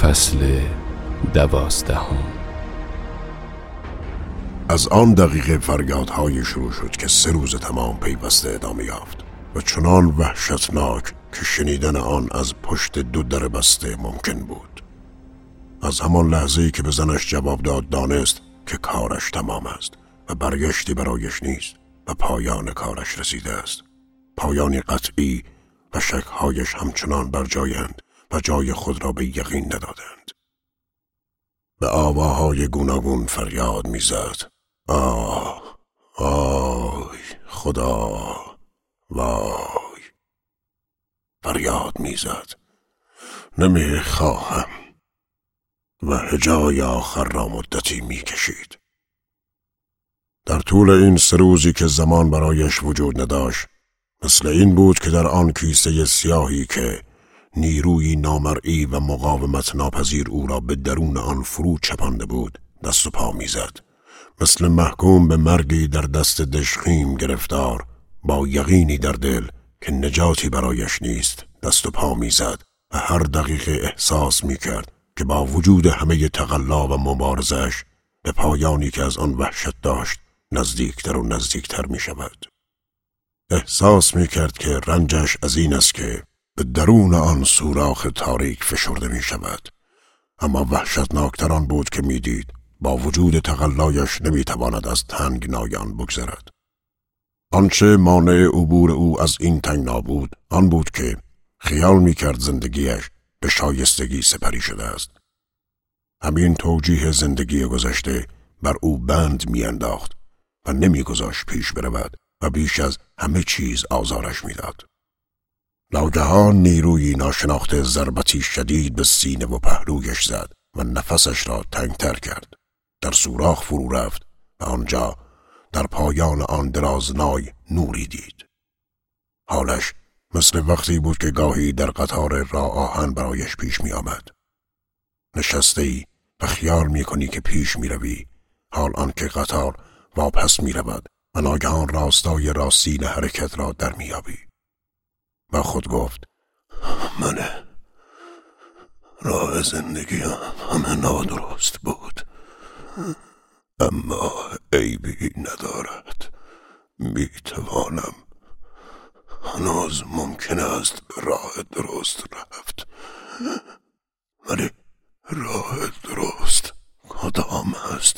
فصل 12. از آن دقیقه فریادهای شروع شد که 3 روز تمام پیوسته ادامه یافت و چنان وحشتناک که شنیدن آن از پشت 2 در بسته ممکن بود. از همان لحظه‌ای که به زنش جواب داد دانست که کارش تمام است و برگشتی برایش نیست و پایان کارش رسیده است، پایانی قطعی و شک‌هایش همچنان بر جایند و جای خود را به یقین ندادند. به آواهای گوناگون فریاد می‌زد: آه، آی خدا، وای. فریاد می‌زد: نمی‌خواهم. و هجای آخر را مدتی می‌کشید. در طول این 3 روزی که زمان برایش وجود نداشت، مثل این بود که در آن کیسه سیاهی که نیروی نامرئی و مقاومت ناپذیر او را به درون آن فرو چپانده بود دست و پا می‌زد، مثل محکوم به مرگی در دست دژخیم گرفتار، با یقینی در دل که نجاتی برایش نیست دست و پا می‌زد و هر دقیقه احساس می‌کرد که با وجود همه تقلا و مبارزش به پایانی که از آن وحشت داشت نزدیکتر و نزدیکتر می‌شود. احساس می‌کرد که رنجش از این است که به درون آن سوراخ تاریک فشرده می‌شود، اما وحشتناکتر آن بود که می‌دید با وجود تقلایش نمی‌تواند از تنگنای آن بگذرد. آنچه مانع عبور او از این تنگنا بود آن بود که خیال می‌کرد زندگیش به شایستگی سپری شده است. همین توجیه زندگی گذشته بر او بند می‌انداخت و نمی‌گذاشت پیش برود و بیش از همه چیز آزارش می‌داد. ناگهان نیروی ناشناخته ضربتی شدید به سینه و پهلویش زد و نفسش را تنگتر کرد. در سوراخ فرو رفت و آنجا در پایان آن درازنای نوری دید. حالش مثل وقتی بود که گاهی در قطار راه آهن برایش پیش می آمد. نشسته‌ای و خیال می کنی که پیش می روی، حال آنکه قطار واپس می رود و ناگهان راستای راستین حرکت را در می یابی. و خود گفت: من راه زندگیم همه نادرست بود، اما عیبی ندارد. می توانم، هنوز ممکن است به راه درست رفت، ولی راه درست کدام است؟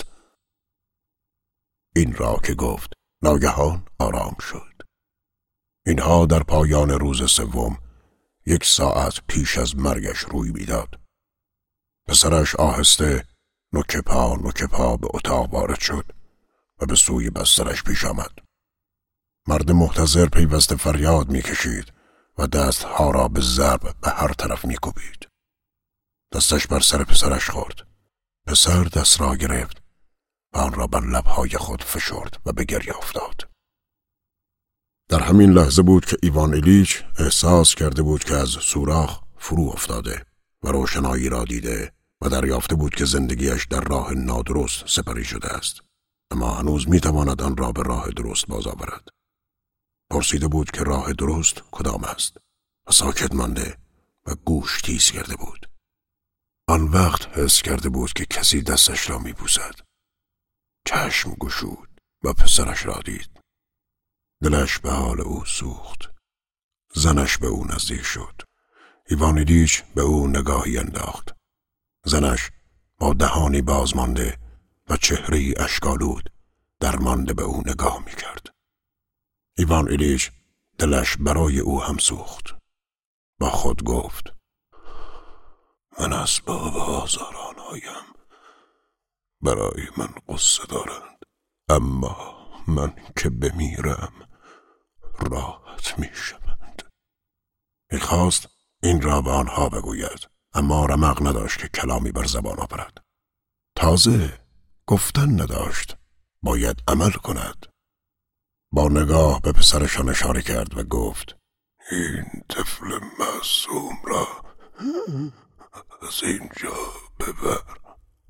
این را که گفت ناگهان آرام شد. اینها در پایان روز 3، 1 ساعت پیش از مرگش روی میداد. پسرش آهسته نوک پا به اتاق وارد شد و به سوی بسترش پیش آمد. مرد محتضر پیوسته فریاد میکشید و دستها را به ضرب به هر طرف میکوبید. دستش بر سر پسرش خورد. پسر دست را گرفت و آن را بر لبهای خود فشرد و به گریه افتاد. در همین لحظه بود که ایوان ایلیچ احساس کرده بود که از سوراخ فرو افتاده و روشنایی را دیده و دریافته بود که زندگیش در راه نادرست سپری شده است، اما هنوز میتواند آن را به راه درست باز آورد. پرسیده بود که راه درست کدام است و ساکت مانده و گوش تیز کرده بود. آن وقت حس کرده بود که کسی دستش را میبوسد. چشم گشود و پسرش را دید. دلش به حال او سوخت. زنش به او نزدیک شد. ایوان ایلیچ به او نگاهی انداخت. زنش با دهانی بازمانده و چهره‌ای اشک‌آلود درمانده به او نگاه میکرد. ایوان ایلیچ دلش برای او هم سوخت. با خود گفت: من اسباب آزارانهایم برای من قصه دارند، اما من که بمیرم راحت میشوند. میخواست این را به آنها بگوید، اما رمق نداشت که کلامی بر زبان آورد. تازه گفتن نداشت، باید عمل کند. با نگاه به پسرشان اشاره کرد و گفت: این طفل معصوم را از اینجا ببر.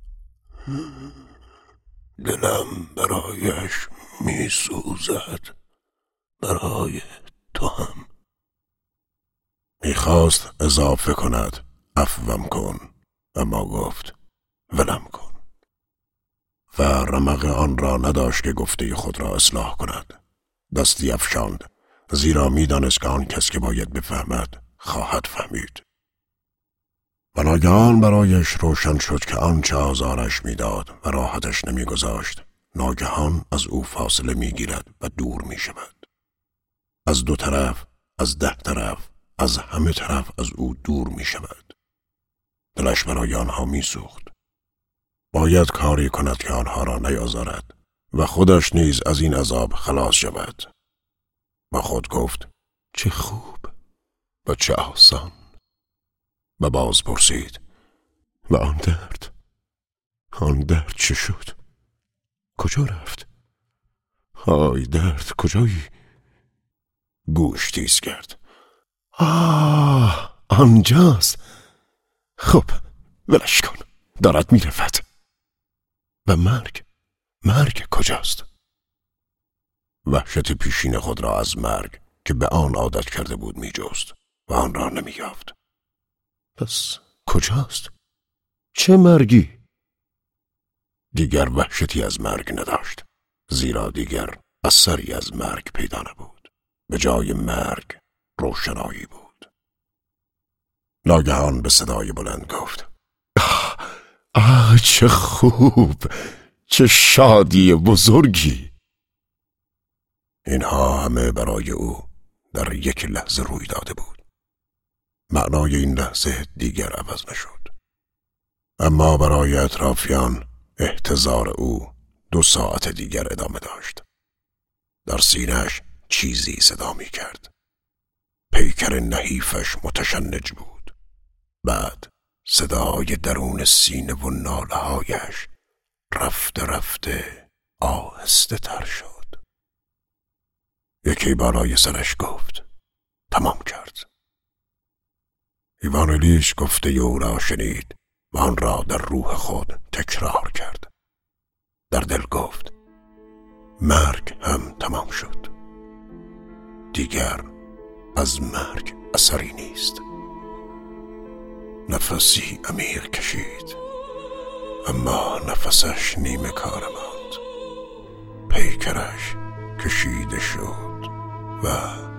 دلم برایش میسوزد، برای تو هم. میخواست اضافه کند: عفوم کن، اما گفت ولم کن و رمق آن را نداشت که گفته خود را اصلاح کند. دستی افشاند، زیرا می‌دانست که آن کس که باید بفهمد خواهد فهمید. و ناگهان برایش روشن شد که آنچه آزارش میداد و راحتش نمیگذاشت ناگهان از او فاصله میگیرد و دور میشود. از 2 طرف، از 10 طرف، از همه طرف از او دور میشود. دلش برای آنها میسوخت. باید کاری کند که آنها را نیازارد و خودش نیز از این عذاب خلاص شود. با خود گفت چه خوب و چه آسان. و باز پرسید و آن درد چه شد؟ کجا رفت؟ های درد کجایی؟ گوش تیز کرد. آنجاست. خب ولش کن، دارد میرفت. و مرگ کجاست؟ وحشت پیشین خود را از مرگ که به آن عادت کرده بود میجست و آن را نمی‌یافت. پس کجاست؟ چه مرگی؟ دیگر وحشتی از مرگ نداشت، زیرا دیگر اثری از مرگ پیدا نبود. به جای مرگ روشنایی بود. ناگهان به صدای بلند گفت چه خوب، چه شادی بزرگی. اینها همه برای او در یک لحظه روی داده بود. معنای این لحظه دیگر عوض نشد. اما برای اطرافیان احتضار او 2 ساعت دیگر ادامه داشت. در سینه‌اش چیزی صدا می کرد. پیکر نحیفش متشنج بود. بعد صدای درون سینه و ناله‌هایش رفته رفته آهسته تر شد. یکی بالای سرش گفت تمام کرد. ایوان ایلیچ گفته او را شنید و آن را در روح خود تکرار کرد. در دل گفت مرگ هم تمام شد. دیگر از مرگ اثری نیست. نفسی عمیق کشید، اما نفسش نیمه کار ماند. پیکرش کشیده شد و